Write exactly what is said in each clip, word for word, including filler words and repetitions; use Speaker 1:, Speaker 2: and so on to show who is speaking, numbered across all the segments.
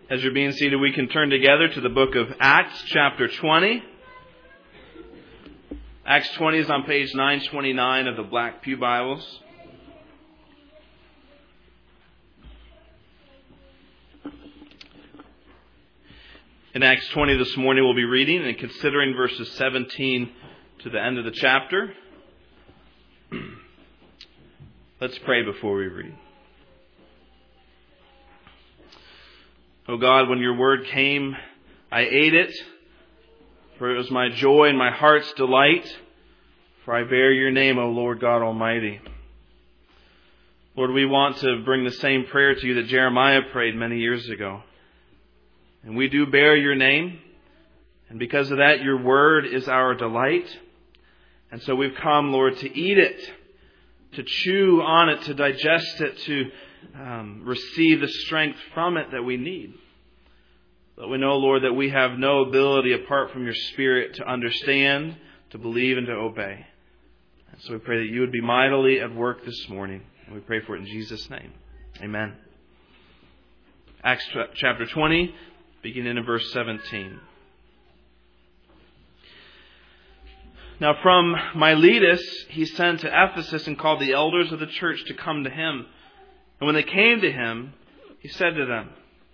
Speaker 1: As you're being seated, we can turn together to the book of Acts, chapter twenty. Acts twenty is on page nine twenty-nine of the Black Pew Bibles. In Acts twenty this morning, we'll be reading and considering verses seventeen to the end of the chapter. Let's pray before we read. O God, when your word came, I ate it, for it was my joy and my heart's delight, for I bear your name, O Lord God Almighty. Lord, we want to bring the same prayer to you that Jeremiah prayed many years ago. And we do bear your name, and because of that, your word is our delight. And so we've come, Lord, to eat it, to chew on it, to digest it, to Um, receive the strength from it that we need. But we know, Lord, that we have no ability apart from your Spirit to understand, to believe, and to obey. And so we pray that you would be mightily at work this morning. And we pray for it in Jesus' name. Amen. Acts chapter twenty, beginning in verse seventeen. Now from Miletus he sent to Ephesus and called the elders of the church to come to him. And when they came to him, he said to them,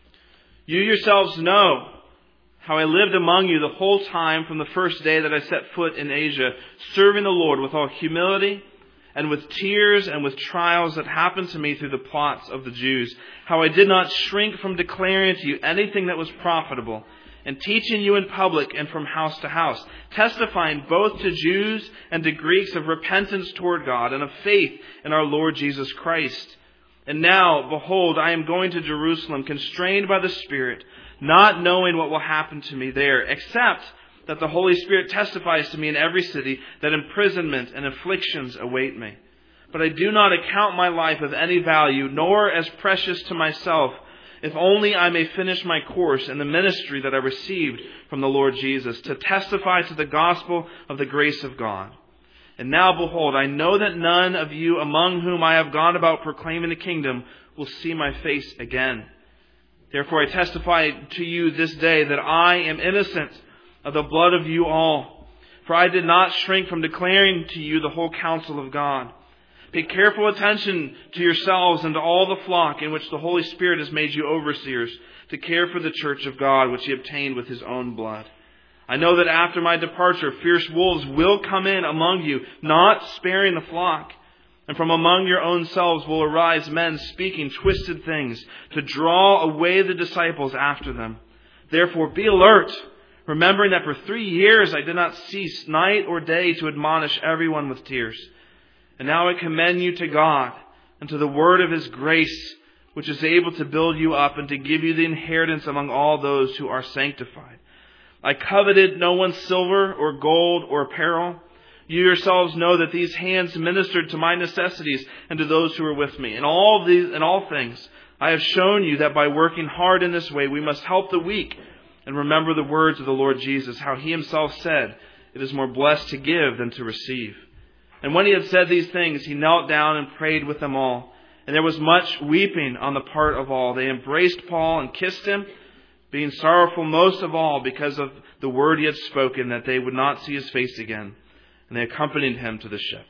Speaker 1: "You yourselves know how I lived among you the whole time from the first day that I set foot in Asia, serving the Lord with all humility and with tears and with trials that happened to me through the plots of the Jews. How I did not shrink from declaring to you anything that was profitable, and teaching you in public and from house to house, testifying both to Jews and to Greeks of repentance toward God and of faith in our Lord Jesus Christ. And now, behold, I am going to Jerusalem, constrained by the Spirit, not knowing what will happen to me there, except that the Holy Spirit testifies to me in every city that imprisonment and afflictions await me. But I do not account my life of any value, nor as precious to myself, if only I may finish my course in the ministry that I received from the Lord Jesus, to testify to the gospel of the grace of God. And now, behold, I know that none of you among whom I have gone about proclaiming the kingdom will see my face again. Therefore I testify to you this day that I am innocent of the blood of you all. For I did not shrink from declaring to you the whole counsel of God. Pay careful attention to yourselves and to all the flock in which the Holy Spirit has made you overseers, to care for the church of God, which he obtained with his own blood. I know that after my departure, fierce wolves will come in among you, not sparing the flock. And from among your own selves will arise men speaking twisted things to draw away the disciples after them. Therefore be alert, remembering that for three years I did not cease night or day to admonish everyone with tears. And now I commend you to God and to the word of his grace, which is able to build you up and to give you the inheritance among all those who are sanctified. I coveted no one's silver or gold or apparel. You yourselves know that these hands ministered to my necessities and to those who were with me. In all these, in all things, I have shown you that by working hard in this way, we must help the weak and remember the words of the Lord Jesus, how he himself said, "It is more blessed to give than to receive." And when he had said these things, he knelt down and prayed with them all. And there was much weeping on the part of all. They embraced Paul and kissed him, being sorrowful most of all because of the word he had spoken, that they would not see his face again. And they accompanied him to the ship.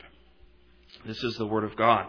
Speaker 1: This is the word of God.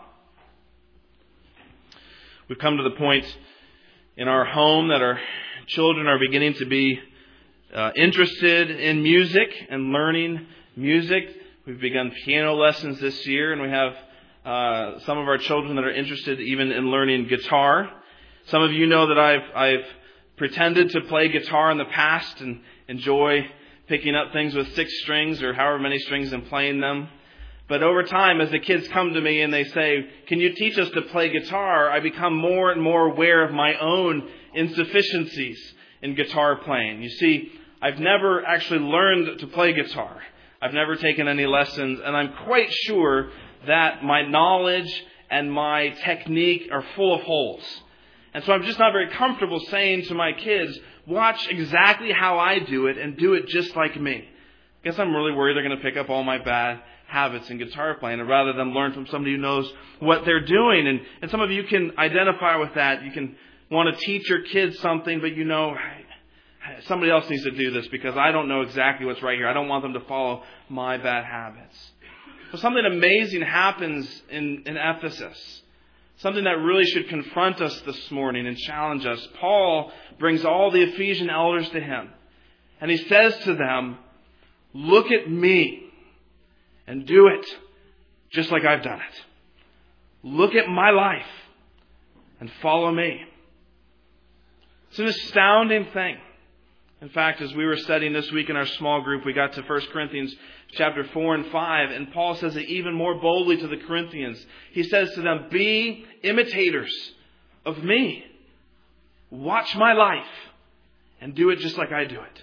Speaker 1: We've come to the point in our home that our children are beginning to be uh, interested in music and learning music. We've begun piano lessons this year, and we have uh, some of our children that are interested even in learning guitar. Some of you know that I've I've pretended to play guitar in the past and enjoy picking up things with six strings or however many strings and playing them. But over time, as the kids come to me and they say, "Can you teach us to play guitar?" I become more and more aware of my own insufficiencies in guitar playing. You see, I've never actually learned to play guitar. I've never taken any lessons, and I'm quite sure that my knowledge and my technique are full of holes. And so I'm just not very comfortable saying to my kids, "Watch exactly how I do it and do it just like me." I guess I'm really worried they're going to pick up all my bad habits in guitar playing, and rather than learn from somebody who knows what they're doing. And, and some of you can identify with that. You can want to teach your kids something, but you know, somebody else needs to do this because I don't know exactly what's right here. I don't want them to follow my bad habits. But something amazing happens in, in Ephesus. Something that really should confront us this morning and challenge us. Paul brings all the Ephesian elders to him. And he says to them, look at me and do it just like I've done it. Look at my life and follow me. It's an astounding thing. In fact, as we were studying this week in our small group, we got to First Corinthians chapter four and five, and Paul says it even more boldly to the Corinthians. He says to them, be imitators of me. Watch my life and do it just like I do it.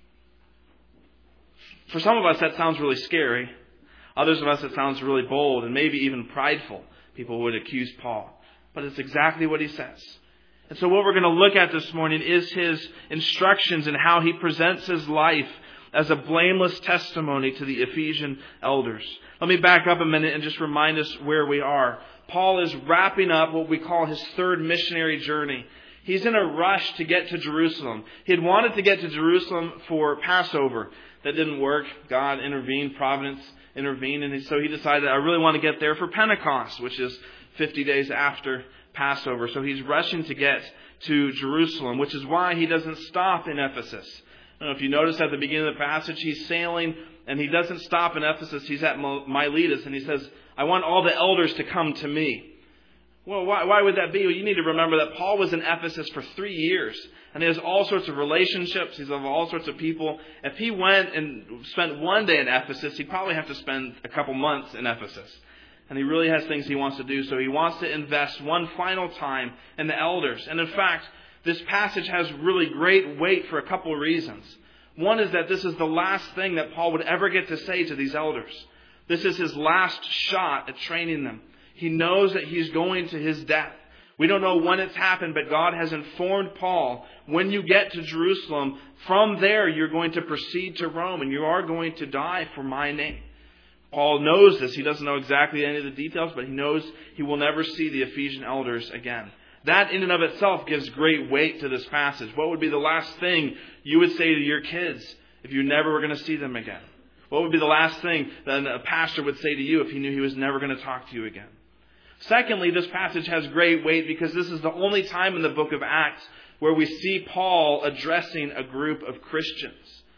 Speaker 1: For some of us, that sounds really scary. Others of us, it sounds really bold and maybe even prideful. People would accuse Paul. But it's exactly what he says. And so what we're going to look at this morning is his instructions and how he presents his life as a blameless testimony to the Ephesian elders. Let me back up a minute and just remind us where we are. Paul is wrapping up what we call his third missionary journey. He's in a rush to get to Jerusalem. He had wanted to get to Jerusalem for Passover. That didn't work. God intervened, providence intervened, and so he decided, I really want to get there for Pentecost, which is fifty days after Passover. So he's rushing to get to Jerusalem, which is why he doesn't stop in Ephesus. I don't know if you notice at the beginning of the passage, he's sailing and he doesn't stop in Ephesus. He's at Miletus and he says, I want all the elders to come to me. Well, why, why would that be? Well, you need to remember that Paul was in Ephesus for three years. And he has all sorts of relationships. He's of all sorts of people. If he went and spent one day in Ephesus, he'd probably have to spend a couple months in Ephesus. And he really has things he wants to do. So he wants to invest one final time in the elders. And in fact, this passage has really great weight for a couple of reasons. One is that this is the last thing that Paul would ever get to say to these elders. This is his last shot at training them. He knows that he's going to his death. We don't know when it's happened, but God has informed Paul, when you get to Jerusalem, from there you're going to proceed to Rome and you are going to die for my name. Paul knows this. He doesn't know exactly any of the details, but he knows he will never see the Ephesian elders again. That in and of itself gives great weight to this passage. What would be the last thing you would say to your kids if you never were going to see them again? What would be the last thing that a pastor would say to you if he knew he was never going to talk to you again? Secondly, this passage has great weight because this is the only time in the book of Acts where we see Paul addressing a group of Christians.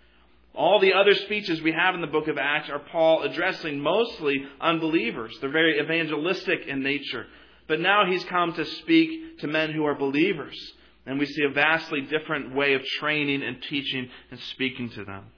Speaker 1: All the other speeches we have in the book of Acts are Paul addressing mostly unbelievers. They're very evangelistic in nature. But now he's come to speak to men who are believers. And we see a vastly different way of training and teaching and speaking to them.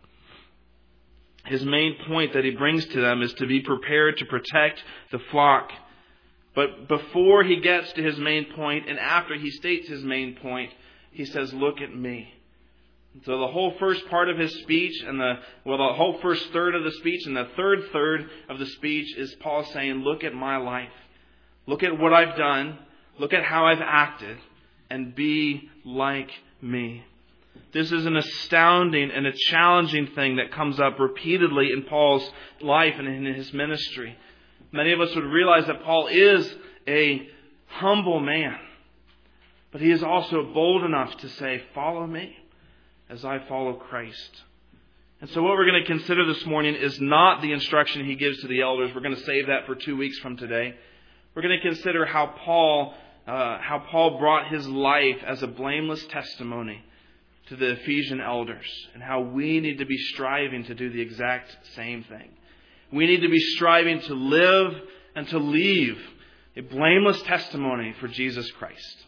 Speaker 1: His main point that he brings to them is to be prepared to protect the flock. But before he gets to his main point and after he states his main point, he says, look at me. So the whole first part of his speech and the, well, the whole first third of the speech and the third third of the speech is Paul saying, look at my life. Look at what I've done. Look at how I've acted and be like me. This is an astounding and a challenging thing that comes up repeatedly in Paul's life and in his ministry. Many of us would realize that Paul is a humble man. But he is also bold enough to say, follow me as I follow Christ. And so what we're going to consider this morning is not the instruction he gives to the elders. We're going to save that for two weeks from today. We're going to consider how Paul, uh, how Paul brought his life as a blameless testimony to the Ephesian elders and how we need to be striving to do the exact same thing. We need to be striving to live and to leave a blameless testimony for Jesus Christ.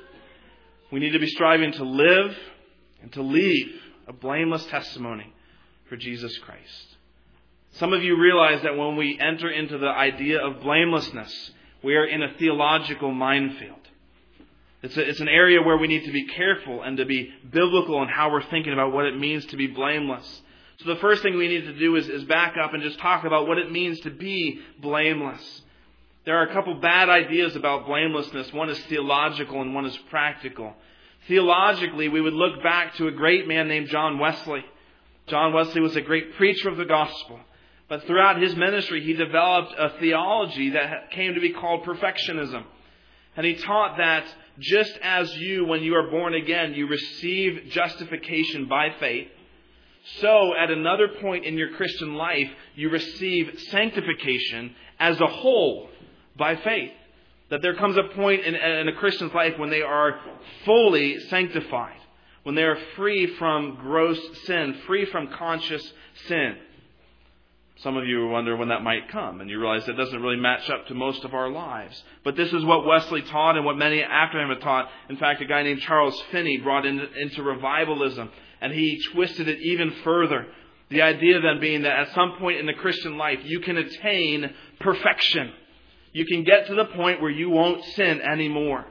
Speaker 1: We need to be striving to live and to leave a blameless testimony for Jesus Christ. Some of you realize that when we enter into the idea of blamelessness, we are in a theological minefield. It's, a, it's an area where we need to be careful and to be biblical in how we're thinking about what it means to be blameless. So the first thing we need to do is, is back up and just talk about what it means to be blameless. There are a couple bad ideas about blamelessness. One is theological and one is practical. Theologically, we would look back to a great man named John Wesley. John Wesley was a great preacher of the gospel. But throughout his ministry, he developed a theology that came to be called perfectionism. And he taught that just as you, when you are born again, you receive justification by faith, so at another point in your Christian life, you receive sanctification as a whole by faith. That there comes a point in, in a Christian's life when they are fully sanctified, when they are free from gross sin, free from conscious sin. Some of you wonder when that might come, and you realize that doesn't really match up to most of our lives. But this is what Wesley taught and what many after him have taught. In fact, a guy named Charles Finney brought in, into revivalism, and he twisted it even further. The idea then being that at some point in the Christian life, you can attain perfection. You can get to the point where you won't sin anymore.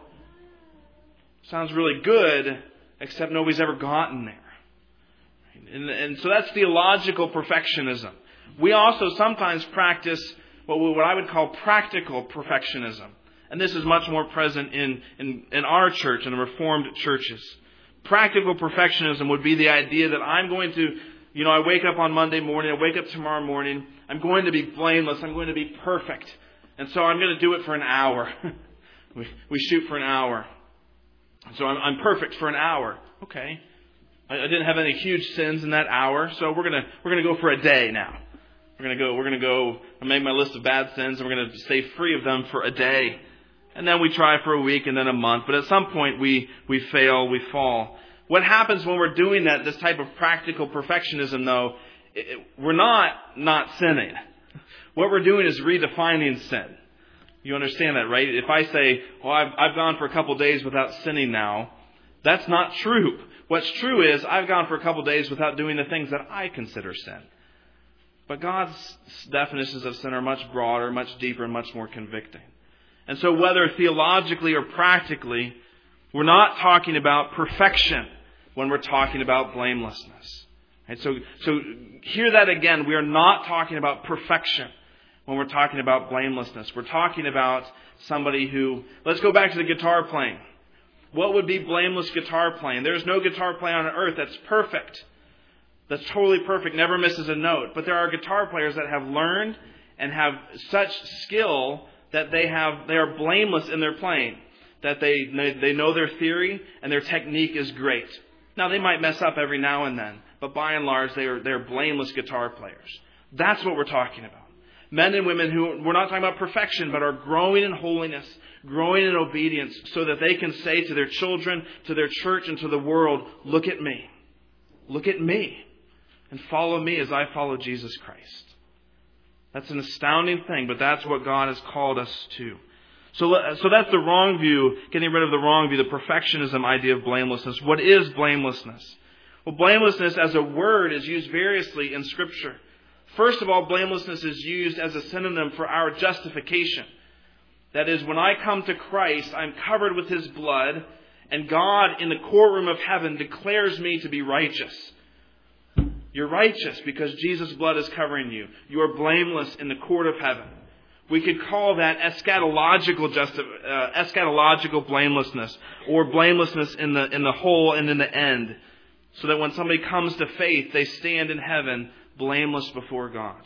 Speaker 1: Sounds really good, except nobody's ever gotten there. And, and so that's theological perfectionism. We also sometimes practice what, what I would call practical perfectionism. And this is much more present in, in, in our church, in the Reformed churches. Practical perfectionism would be the idea that I'm going to, you know, I wake up on Monday morning, I wake up tomorrow morning, I'm going to be blameless, I'm going to be perfect. And so I'm going to do it for an hour. we, we shoot for an hour. So I'm, I'm perfect for an hour. Okay. I, I didn't have any huge sins in that hour, so we're going to we're going to go for a day now. We're going to go, we're going to go and make my list of bad sins, and we're going to stay free of them for a day. And then we try for a week and then a month. But at some point we, we fail, we fall. What happens when we're doing that, this type of practical perfectionism, though, it, we're not not sinning. What we're doing is redefining sin. You understand that, right? If I say, well, I've, I've gone for a couple days without sinning now, that's not true. What's true is I've gone for a couple days without doing the things that I consider sin. But God's definitions of sin are much broader, much deeper, and much more convicting. And so whether theologically or practically, we're not talking about perfection when we're talking about blamelessness. Right? So, so hear that again. We are not talking about perfection when we're talking about blamelessness. We're talking about somebody who, let's go back to the guitar playing. What would be blameless guitar playing? There's no guitar player on earth that's perfect. That's totally perfect, never misses a note. But there are guitar players that have learned and have such skill that they have they are blameless in their playing. That they they know their theory and their technique is great. Now they might mess up every now and then, but by and large they are they're blameless guitar players. That's what we're talking about. Men and women who, we're not talking about perfection, but are growing in holiness, growing in obedience, so that they can say to their children, to their church, and to the world, look at me. Look at me. And follow me as I follow Jesus Christ. That's an astounding thing, but that's what God has called us to. So, so that's the wrong view, getting rid of the wrong view, the perfectionism idea of blamelessness. What is blamelessness? Well, blamelessness as a word is used variously in Scripture. First of all, blamelessness is used as a synonym for our justification. That is, when I come to Christ, I'm covered with His blood, and God in the courtroom of heaven declares me to be righteous. You're righteous because Jesus' blood is covering you. You are blameless in the court of heaven. We could call that eschatological justi- uh, eschatological blamelessness, or blamelessness in the in the whole and in the end, so that when somebody comes to faith, they stand in heaven blameless before God.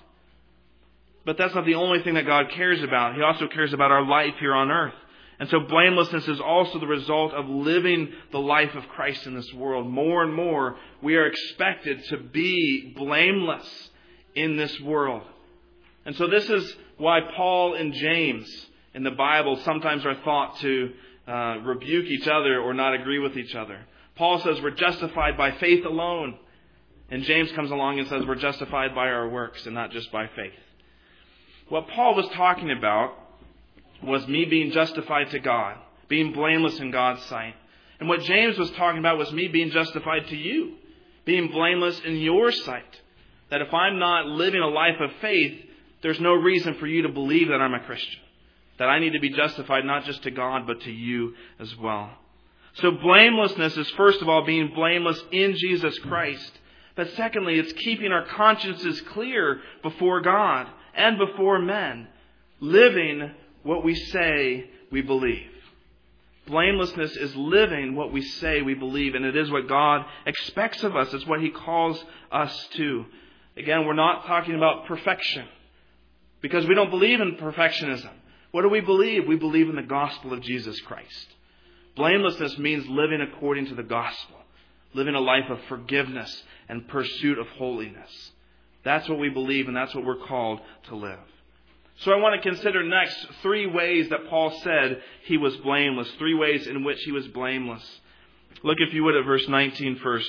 Speaker 1: But that's not the only thing that God cares about. He also cares about our life here on earth. And so blamelessness is also the result of living the life of Christ in this world. More and more, we are expected to be blameless in this world. And so this is why Paul and James in the Bible sometimes are thought to uh, rebuke each other or not agree with each other. Paul says we're justified by faith alone. And James comes along and says we're justified by our works and not just by faith. What Paul was talking about was me being justified to God, being blameless in God's sight. And what James was talking about was me being justified to you, being blameless in your sight. That if I'm not living a life of faith, there's no reason for you to believe that I'm a Christian. That I need to be justified not just to God, but to you as well. So blamelessness is first of all being blameless in Jesus Christ. But secondly, it's keeping our consciences clear before God and before men, living what we say we believe. Blamelessness is living what we say we believe, and it is what God expects of us. It's what He calls us to. Again, we're not talking about perfection, because we don't believe in perfectionism. What do we believe? We believe in the gospel of Jesus Christ. Blamelessness means living according to the gospel, living a life of forgiveness and pursuit of holiness. That's what we believe, and that's what we're called to live. So I want to consider next three ways that Paul said he was blameless, three ways in which he was blameless. Look, if you would, at verse nineteen first.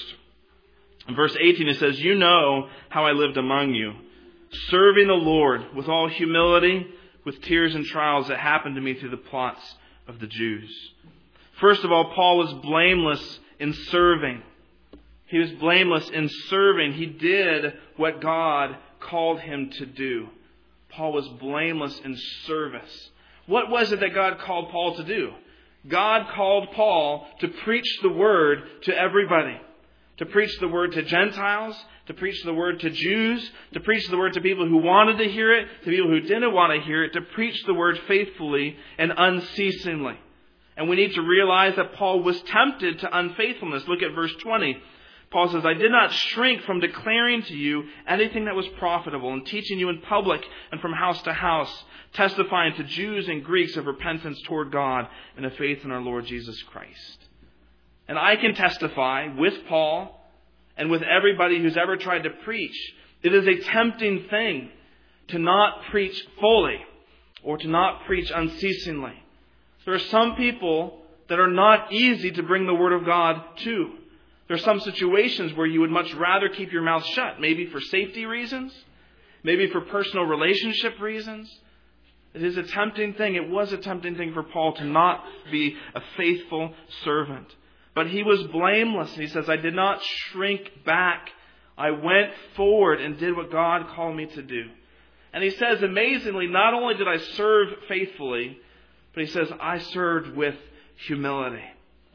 Speaker 1: In verse eighteen it says, "You know how I lived among you, serving the Lord with all humility, with tears and trials that happened to me through the plots of the Jews." First of all, Paul was blameless in serving. He was blameless in serving. He did what God called him to do. Paul was blameless in service. What was it that God called Paul to do? God called Paul to preach the word to everybody. To preach the word to Gentiles, to preach the word to Jews, to preach the word to people who wanted to hear it, to people who didn't want to hear it, to preach the word faithfully and unceasingly. And we need to realize that Paul was tempted to unfaithfulness. Look at verse twenty. Paul says, "I did not shrink from declaring to you anything that was profitable and teaching you in public and from house to house, testifying to Jews and Greeks of repentance toward God and of faith in our Lord Jesus Christ." And I can testify with Paul and with everybody who's ever tried to preach, it is a tempting thing to not preach fully or to not preach unceasingly. There are some people that are not easy to bring the Word of God to. There are some situations where you would much rather keep your mouth shut, maybe for safety reasons, maybe for personal relationship reasons. It is a tempting thing. It was a tempting thing for Paul to not be a faithful servant. But he was blameless. He says, "I did not shrink back. I went forward and did what God called me to do." And he says, amazingly, not only did I serve faithfully, but he says, I served with humility.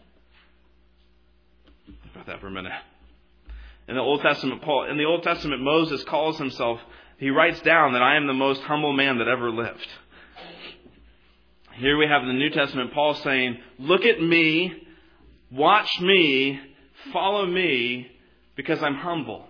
Speaker 1: Think about that for a minute. In the Old Testament, Paul, in the Old Testament, Moses calls himself, he writes down that I am the most humble man that ever lived. Here we have in the New Testament, Paul saying, look at me, watch me, follow me, because I'm humble.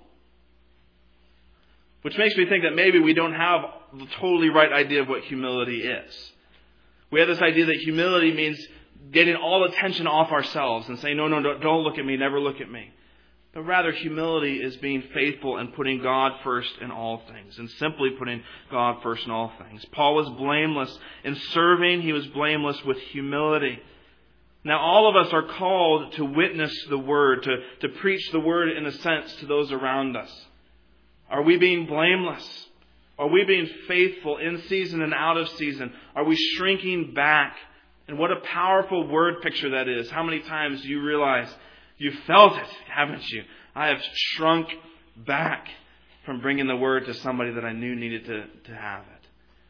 Speaker 1: Which makes me think that maybe we don't have the totally right idea of what humility is. We have this idea that humility means getting all attention off ourselves and saying, no, no, no, don't look at me, never look at me. But rather, humility is being faithful and putting God first in all things, and simply putting God first in all things. Paul was blameless in serving. He was blameless with humility. Now, all of us are called to witness the Word, to, to preach the Word in a sense to those around us. Are we being blameless? Are we being faithful in season and out of season? Are we shrinking back? And what a powerful word picture that is. How many times do you realize you felt it, haven't you? I have shrunk back from bringing the Word to somebody that I knew needed to, to have it.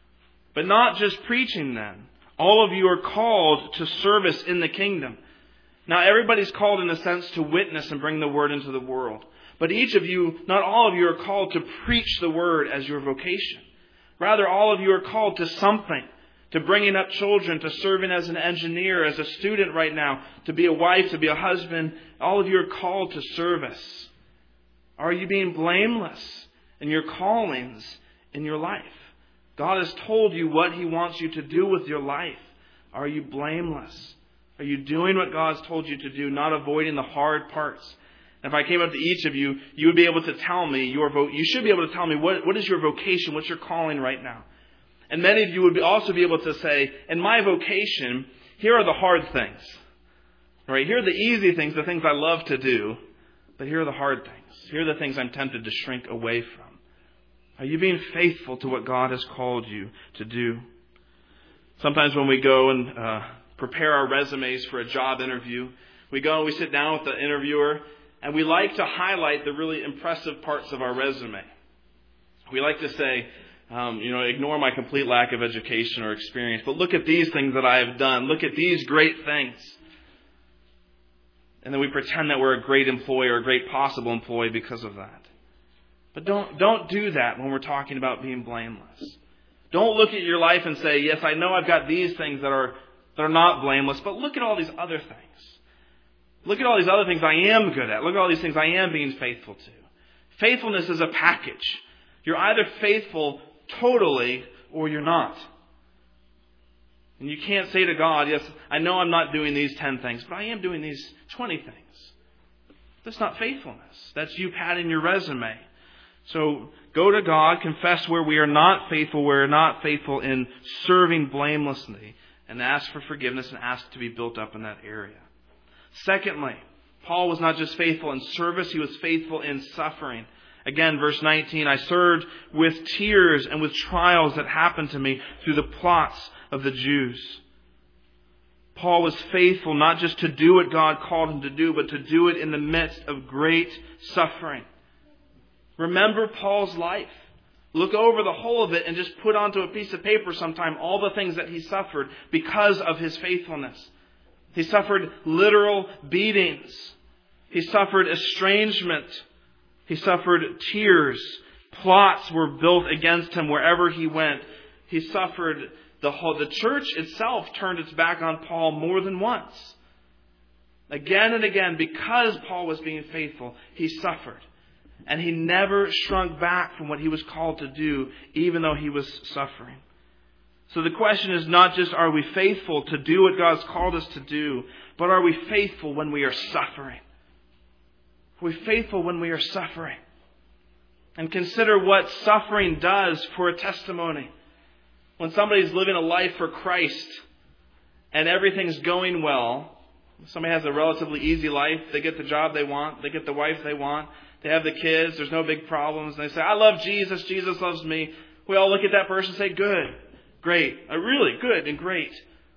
Speaker 1: But not just preaching then. All of you are called to service in the kingdom. Now, everybody's called in a sense to witness and bring the Word into the world. But each of you, not all of you, are called to preach the Word as your vocation. Rather, all of you are called to something. To bringing up children, to serving as an engineer, as a student right now, to be a wife, to be a husband. All of you are called to service. Are you being blameless in your callings in your life? God has told you what He wants you to do with your life. Are you blameless? Are you doing what God's told you to do, not avoiding the hard parts? If I came up to each of you, you would be able to tell me your vo- you should be able to tell me what, what is your vocation, what's your calling right now. And many of you would also be able to say, in my vocation, here are the hard things. Right? Here are the easy things, the things I love to do. But here are the hard things. Here are the things I'm tempted to shrink away from. Are you being faithful to what God has called you to do? Sometimes when we go and uh, prepare our resumes for a job interview, we go and we sit down with the interviewer, and we like to highlight the really impressive parts of our resume. We like to say, Um, you know, ignore my complete lack of education or experience. But look at these things that I have done. Look at these great things. And then we pretend that we're a great employee or a great possible employee because of that. But don't don't do that when we're talking about being blameless. Don't look at your life and say, yes, I know I've got these things that are that are not blameless, but look at all these other things. Look at all these other things I am good at. Look at all these things I am being faithful to. Faithfulness is a package. You're either faithful totally, or you're not. And you can't say to God, yes, I know I'm not doing these ten things, but I am doing these twenty things. That's not faithfulness. That's you padding your resume. So go to God, confess where we are not faithful, where we are not faithful in serving blamelessly, and ask for forgiveness and ask to be built up in that area. Secondly, Paul was not just faithful in service, he was faithful in suffering. Again, verse nineteen, I served with tears and with trials that happened to me through the plots of the Jews. Paul was faithful not just to do what God called him to do, but to do it in the midst of great suffering. Remember Paul's life. Look over the whole of it and just put onto a piece of paper sometime all the things that he suffered because of his faithfulness. He suffered literal beatings. He suffered estrangement. He suffered tears. Plots were built against him wherever he went. He suffered the whole, the church itself turned its back on Paul more than once. Again and again, because Paul was being faithful, he suffered. And he never shrunk back from what he was called to do, even though he was suffering. So the question is not just are we faithful to do what God's called us to do, but are we faithful when we are suffering? Are we faithful when we are suffering? And consider what suffering does for a testimony. When somebody's living a life for Christ and everything's going well, somebody has a relatively easy life, they get the job they want, they get the wife they want, they have the kids, there's no big problems, and they say, I love Jesus, Jesus loves me. We all look at that person and say, good, great, uh, really good and great.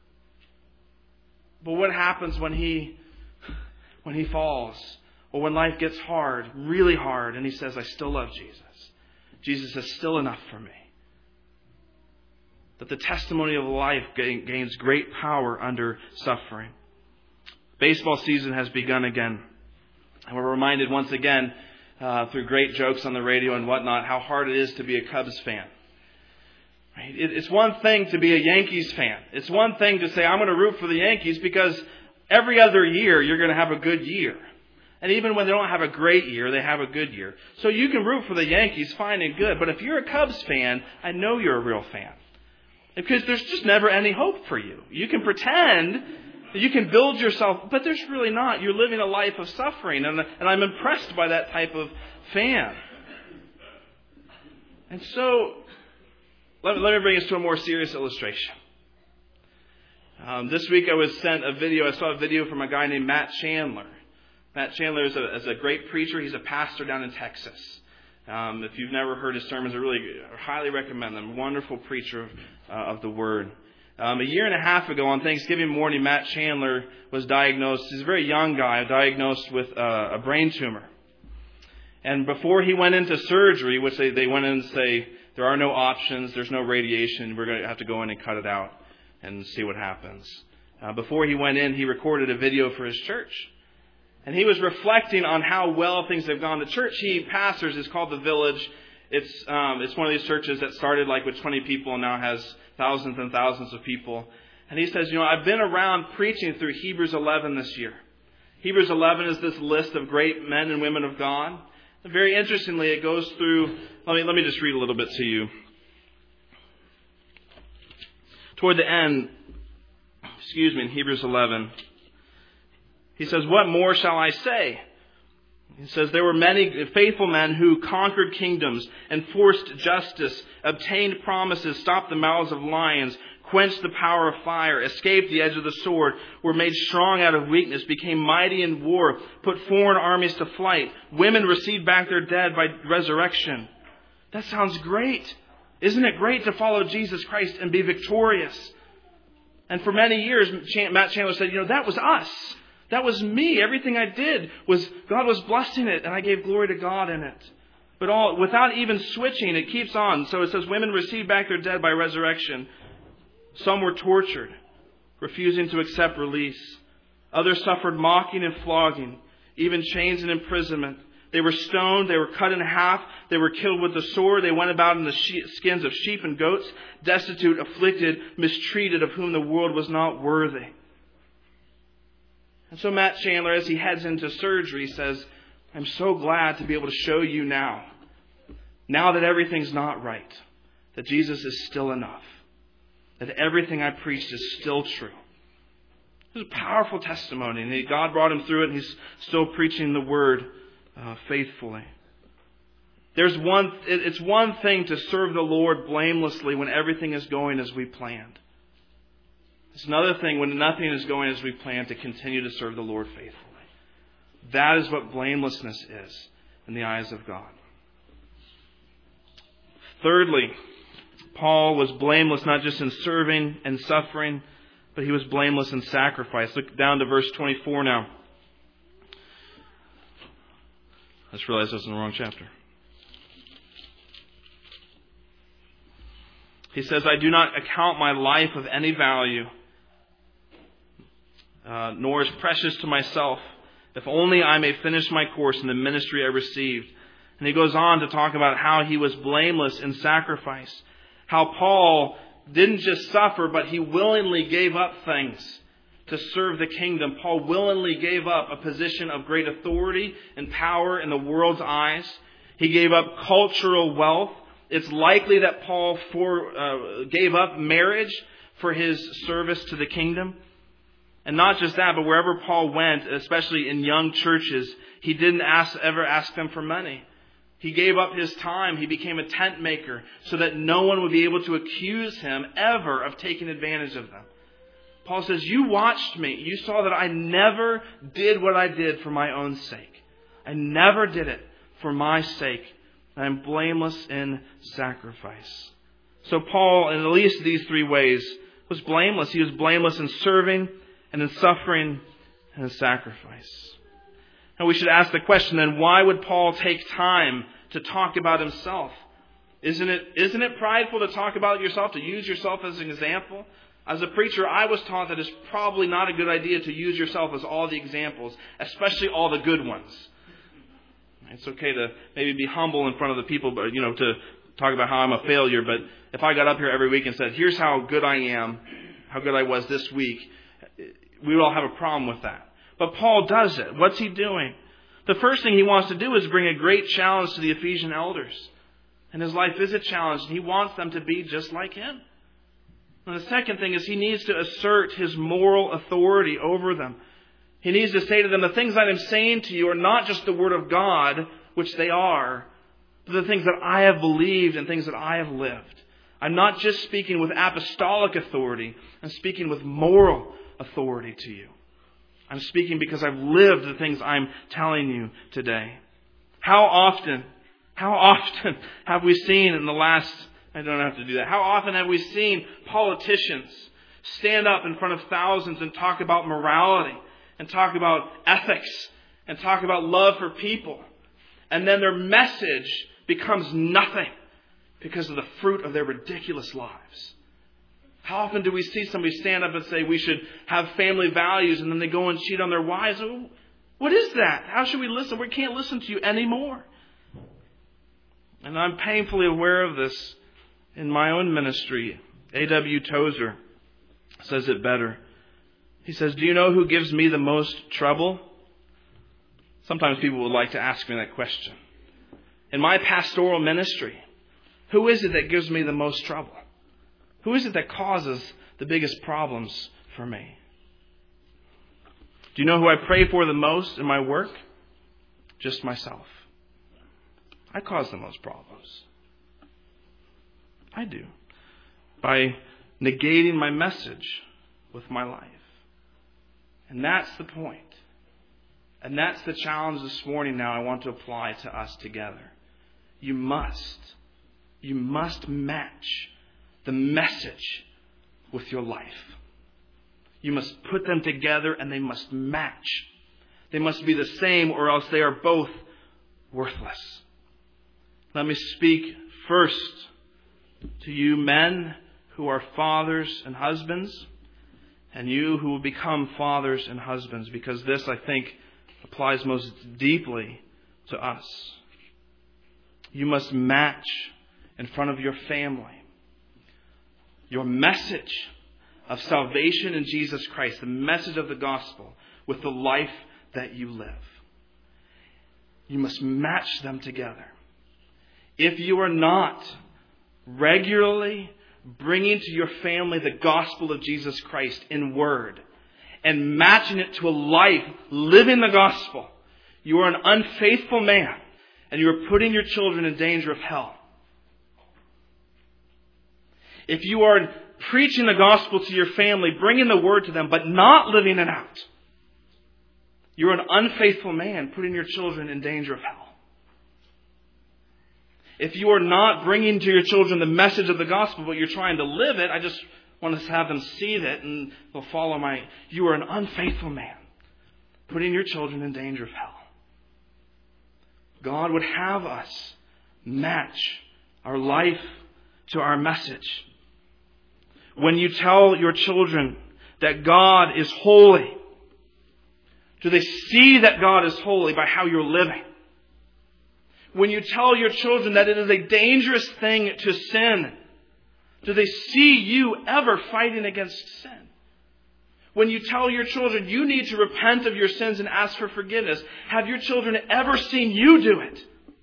Speaker 1: But what happens when he when he falls? Or when life gets hard, really hard, and he says, I still love Jesus. Jesus is still enough for me. That the testimony of life gains great power under suffering. Baseball season has begun again. And we're reminded once again, uh, through great jokes on the radio and whatnot, how hard it is to be a Cubs fan. Right? It, it's one thing to be a Yankees fan. It's one thing to say, I'm going to root for the Yankees because every other year you're going to have a good year. And even when they don't have a great year, they have a good year. So you can root for the Yankees, fine and good. But if you're a Cubs fan, I know you're a real fan. Because there's just never any hope for you. You can pretend that you can build yourself, but there's really not. You're living a life of suffering. And, and I'm impressed by that type of fan. And so, let, let me bring us to a more serious illustration. Um, this week I was sent a video. I saw a video from a guy named Matt Chandler. Matt Chandler is a, is a great preacher. He's a pastor down in Texas. Um, if you've never heard his sermons, I really I highly recommend them. Wonderful preacher of, uh, of the Word. Um, a year and a half ago on Thanksgiving morning, Matt Chandler was diagnosed. He's a very young guy, diagnosed with uh, a brain tumor. And before he went into surgery, which they, they went in and say, there are no options, there's no radiation, we're going to have to go in and cut it out and see what happens. Uh, before he went in, he recorded a video for his church. And he was reflecting on how well things have gone. The church he pastors is called The Village. It's um, it's one of these churches that started like with twenty people and now has thousands and thousands of people. And he says, you know, I've been around preaching through Hebrews eleven this year. Hebrews eleven is this list of great men and women of God. And very interestingly, it goes through, let me, let me just read a little bit to you. Toward the end, excuse me, in Hebrews eleven, he says, what more shall I say? He says, there were many faithful men who conquered kingdoms, enforced justice, obtained promises, stopped the mouths of lions, quenched the power of fire, escaped the edge of the sword, were made strong out of weakness, became mighty in war, put foreign armies to flight. Women received back their dead by resurrection. That sounds great. Isn't it great to follow Jesus Christ and be victorious? And for many years, Matt Chandler said, you know, that was us. That was me. Everything I did was, God was blessing it, and I gave glory to God in it. But all without even switching, it keeps on. So it says, women received back their dead by resurrection. Some were tortured, refusing to accept release. Others suffered mocking and flogging, even chains and imprisonment. They were stoned, they were cut in half, they were killed with the sword. They went about in the skins of sheep and goats, destitute, afflicted, mistreated, of whom the world was not worthy. And so Matt Chandler, as he heads into surgery, says, I'm so glad to be able to show you now, now that everything's not right, that Jesus is still enough. that everything I preached is still true. It was a powerful testimony, and God brought him through it, and he's still preaching the word uh, faithfully. There's one. It's one thing to serve the Lord blamelessly when everything is going as we planned. It's another thing when nothing is going as we planned to continue to serve the Lord faithfully. That is what blamelessness is in the eyes of God. Thirdly, Paul was blameless not just in serving and suffering, but he was blameless in sacrifice. Look down to verse twenty-four now. I just realized I was in the wrong chapter. He says, I do not account my life of any value, uh, nor is precious to myself, if only I may finish my course in the ministry I received. And he goes on to talk about how he was blameless in sacrifice. How Paul didn't just suffer, but he willingly gave up things to serve the kingdom. Paul willingly gave up a position of great authority and power in the world's eyes. He gave up cultural wealth. It's likely that Paul for, uh, gave up marriage for his service to the kingdom. And not just that, but wherever Paul went, especially in young churches, he didn't ask, ever ask them for money. He gave up his time. He became a tent maker so that no one would be able to accuse him ever of taking advantage of them. Paul says, you watched me. You saw that I never did what I did for my own sake. I never did it for my sake. I am blameless in sacrifice. So Paul, in at least these three ways, was blameless. He was blameless in serving and in suffering and in sacrifice. And we should ask the question then, why would Paul take time to talk about himself? Isn't it, isn't it prideful to talk about yourself, to use yourself as an example? As a preacher, I was taught that it's probably not a good idea to use yourself as all the examples, especially all the good ones. It's okay to maybe be humble in front of the people, but you know, to talk about how I'm a failure. But if I got up here every week and said, here's how good I am, how good I was this week, we would all have a problem with that. But Paul does it. What's he doing? The first thing he wants to do is bring a great challenge to the Ephesian elders. And his life is a challenge, and he wants them to be just like him. And the second thing is he needs to assert his moral authority over them. He needs to say to them, the things that I'm saying to you are not just the Word of God, which they are, but the things that I have believed and things that I have lived. I'm not just speaking with apostolic authority. I'm speaking with moral authority to you. I'm speaking because I've lived the things I'm telling you today. How often, how often have we seen in the last, I don't have to do that, how often have we seen politicians stand up in front of thousands and talk about morality, and talk about ethics, and talk about love for people. And then their message becomes nothing because of the fruit of their ridiculous lives. How often do we see somebody stand up and say we should have family values, and then they go and cheat on their wives? What is that? How should we listen? We can't listen to you anymore. And I'm painfully aware of this in my own ministry. A W Tozer says it better. He says, do you know who gives me the most trouble? Sometimes people would like to ask me that question. In my pastoral ministry, who is it that gives me the most trouble? Who is it that causes the biggest problems for me? Do you know who I pray for the most in my work? Just myself. I cause the most problems. I do. By negating my message with my life. And that's the point. And that's the challenge this morning now I want to apply to us together. You must, you must match the message with your life. You must put them together and they must match. They must be the same or else they are both worthless. Let me speak first to you men who are fathers and husbands, and you who will become fathers and husbands, because this, I think, applies most deeply to us. You must match in front of your family your message of salvation in Jesus Christ, the message of the gospel, with the life that you live. You must match them together. If you are not regularly bringing to your family the gospel of Jesus Christ in word and matching it to a life living the gospel, you are an unfaithful man and you are putting your children in danger of hell. If you are preaching the gospel to your family, bringing the word to them, but not living it out, you're an unfaithful man putting your children in danger of hell. If you are not bringing to your children the message of the gospel, but you're trying to live it, I just want to have them see that and they'll follow my... You are an unfaithful man, putting your children in danger of hell. God would have us match our life to our message. When you tell your children that God is holy, do they see that God is holy by how you're living? When you tell your children that it is a dangerous thing to sin, do they see you ever fighting against sin? When you tell your children you need to repent of your sins and ask for forgiveness, have your children ever seen you do it?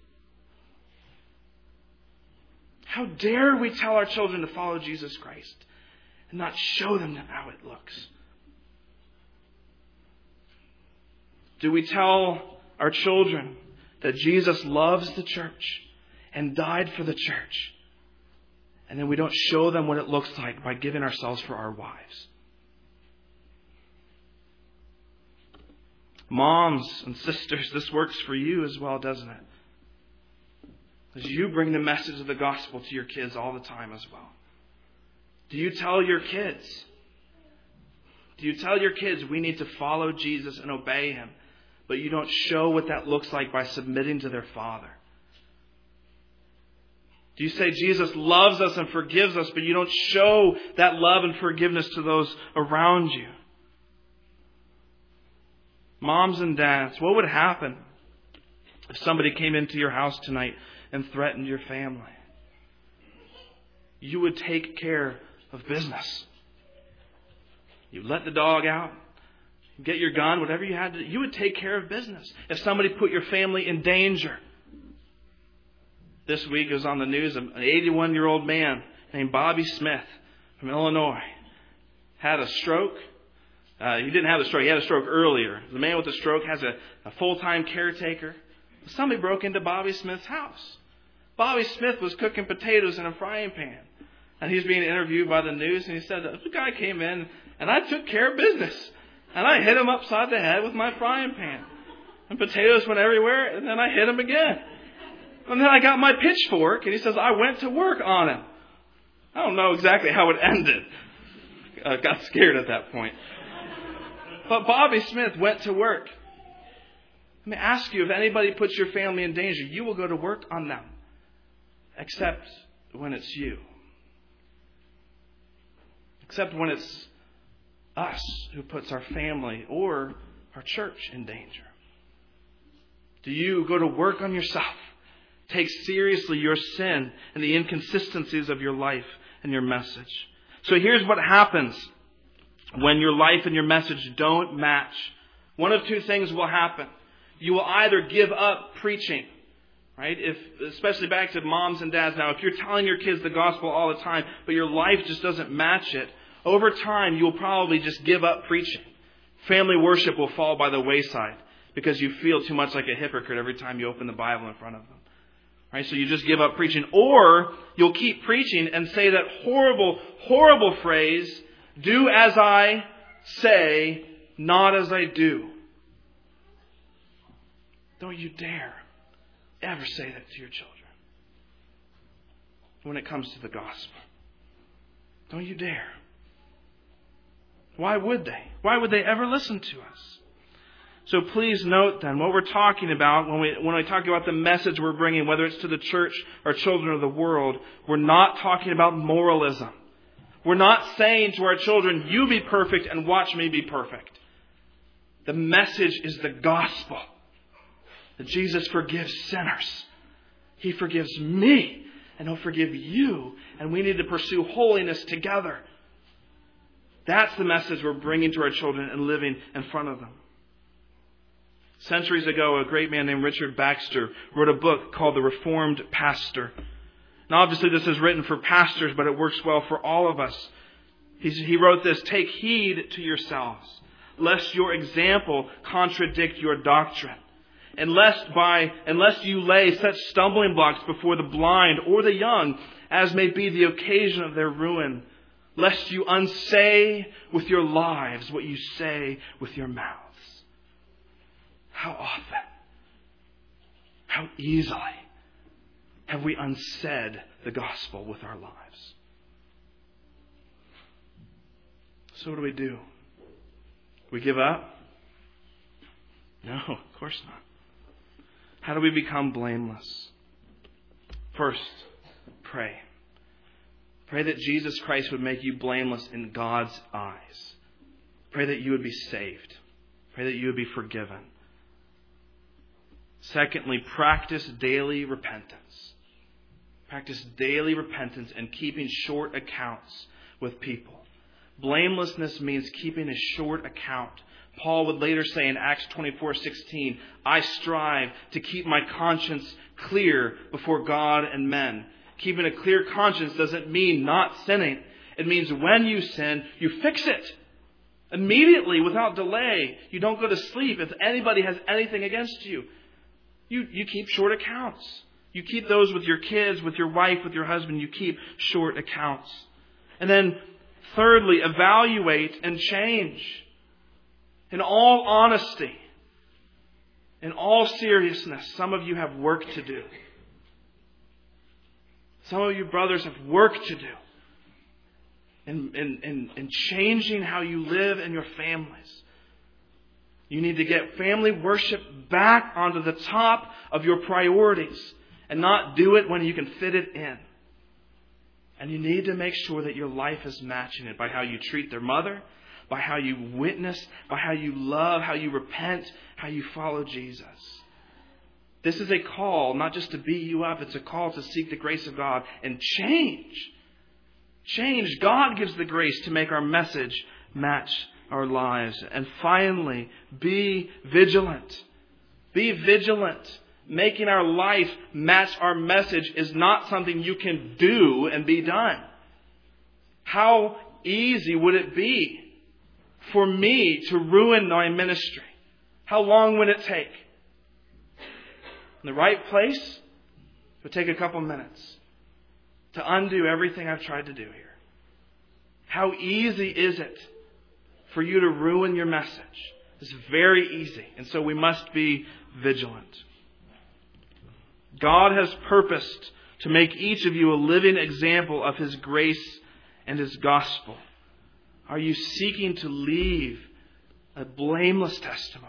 Speaker 1: How dare we tell our children to follow Jesus Christ and not show them how it looks? Do we tell our children that Jesus loves the church and died for the church, and then we don't show them what it looks like by giving ourselves for our wives? Moms and sisters, this works for you as well, doesn't it? As you bring the message of the gospel to your kids all the time as well. Do you tell your kids? Do you tell your kids we need to follow Jesus and obey Him, but you don't show what that looks like by submitting to their Father? Do you say Jesus loves us and forgives us, but you don't show that love and forgiveness to those around you? Moms and dads, what would happen if somebody came into your house tonight and threatened your family? You would take care of business. You let the dog out, get your gun, whatever you had to do. You would take care of business. If somebody put your family in danger. This week it was on the news, an eighty-one-year-old man named Bobby Smith from Illinois had a stroke. Uh, he didn't have a stroke. He had a stroke earlier. The man with the stroke has a, a full-time caretaker. Somebody broke into Bobby Smith's house. Bobby Smith was cooking potatoes in a frying pan. And he's being interviewed by the news, and he said, the guy came in, and I took care of business. And I hit him upside the head with my frying pan. And potatoes went everywhere, and then I hit him again. And then I got my pitchfork, and he says, I went to work on him. I don't know exactly how it ended. I got scared at that point. But Bobby Smith went to work. Let me ask you, if anybody puts your family in danger, you will go to work on them. Except when it's you. Except when it's us who puts our family or our church in danger. Do you go to work on yourself? Take seriously your sin and the inconsistencies of your life and your message. So here's what happens when your life and your message don't match. One of two things will happen. You will either give up preaching, right? If, especially back to moms and dads now, if you're telling your kids the gospel all the time, but your life just doesn't match it, over time you'll probably just give up preaching. Family worship will fall by the wayside because you feel too much like a hypocrite every time you open the Bible in front of them. Right? So you just give up preaching. Or you'll keep preaching and say that horrible, horrible phrase, do as I say, not as I do. Don't you dare ever say that to your children when it comes to the gospel. Don't you dare. Why would they? Why would they ever listen to us? So please note then what we're talking about when we when we talk about the message we're bringing, whether it's to the church or children of the world, we're not talking about moralism. We're not saying to our children, you be perfect and watch me be perfect. The message is the gospel. That Jesus forgives sinners. He forgives me and He'll forgive you. And we need to pursue holiness together. That's the message we're bringing to our children and living in front of them. Centuries ago, a great man named Richard Baxter wrote a book called The Reformed Pastor. Now, obviously, this is written for pastors, but it works well for all of us. He's, he wrote this, "Take heed to yourselves, lest your example contradict your doctrine. And lest by, unless you lay such stumbling blocks before the blind or the young, as may be the occasion of their ruin, lest you unsay with your lives what you say with your mouths." How often, how easily have we unsaid the gospel with our lives? So what do we do? We give up? No, of course not. How do we become blameless? First, pray. Pray that Jesus Christ would make you blameless in God's eyes. Pray that you would be saved. Pray that you would be forgiven. Secondly, practice daily repentance. Practice daily repentance and keeping short accounts with people. Blamelessness means keeping a short account. Paul would later say in Acts twenty-four sixteen, "I strive to keep my conscience clear before God and men." Keeping a clear conscience doesn't mean not sinning. It means when you sin, you fix it. Immediately, without delay. You don't go to sleep if anybody has anything against you. You, you keep short accounts. You keep those with your kids, with your wife, with your husband. You keep short accounts. And then, thirdly, evaluate and change. In all honesty, in all seriousness, some of you have work to do. Some of you brothers have work to do in, in, in, in changing how you live in your families. You need to get family worship back onto the top of your priorities and not do it when you can fit it in. And you need to make sure that your life is matching it by how you treat their mother, by how you witness, by how you love, how you repent, how you follow Jesus. This is a call not just to beat you up, it's a call to seek the grace of God and change. Change. God gives the grace to make our message match our lives. And finally, be vigilant. Be vigilant. Making our life match our message is not something you can do and be done. How easy would it be for me to ruin my ministry? How long would it take? In the right place, it would take a couple minutes to undo everything I've tried to do here. How easy is it for you to ruin your message? It's very easy. And so we must be vigilant. God has purposed to make each of you a living example of His grace and His gospel. Are you seeking to leave a blameless testimony?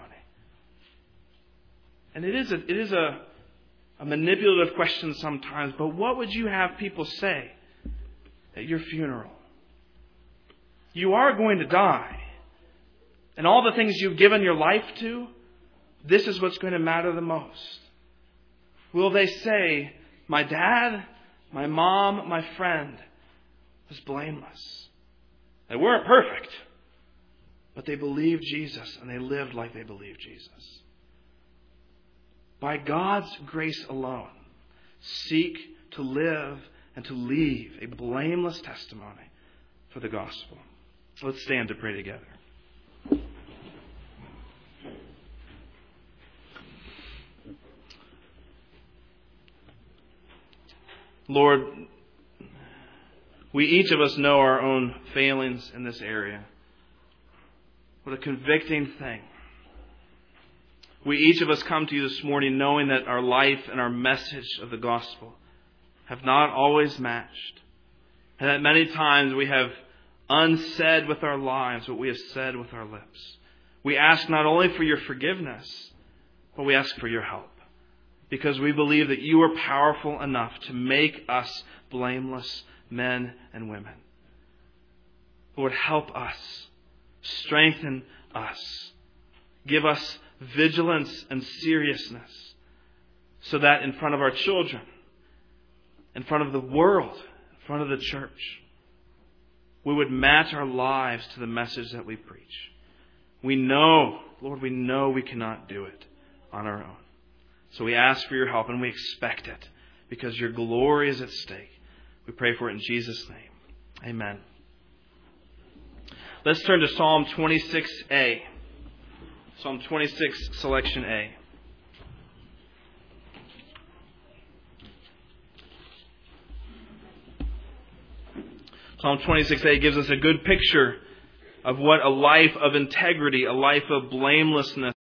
Speaker 1: And it is a, it is a, a manipulative question sometimes, but what would you have people say at your funeral? You are going to die. And all the things you've given your life to, this is what's going to matter the most. Will they say, my dad, my mom, my friend was blameless. They weren't perfect, but they believed Jesus and they lived like they believed Jesus. By God's grace alone, seek to live and to leave a blameless testimony for the gospel. Let's stand to pray together. Lord, we each of us know our own failings in this area. What a convicting thing. We each of us come to you this morning knowing that our life and our message of the gospel have not always matched. And that many times we have unsaid with our lives what we have said with our lips. We ask not only for your forgiveness, but we ask for your help. Because we believe that you are powerful enough to make us blameless men and women. Lord, help us. Strengthen us. Give us vigilance and seriousness so that in front of our children, in front of the world, in front of the church, we would match our lives to the message that we preach. We know, Lord, we know we cannot do it on our own. So we ask for your help and we expect it because your glory is at stake. We pray for it in Jesus' name. Amen. Let's turn to Psalm twenty-six A. Psalm twenty-six, selection A. Psalm twenty-six A gives us a good picture of what a life of integrity, a life of blamelessness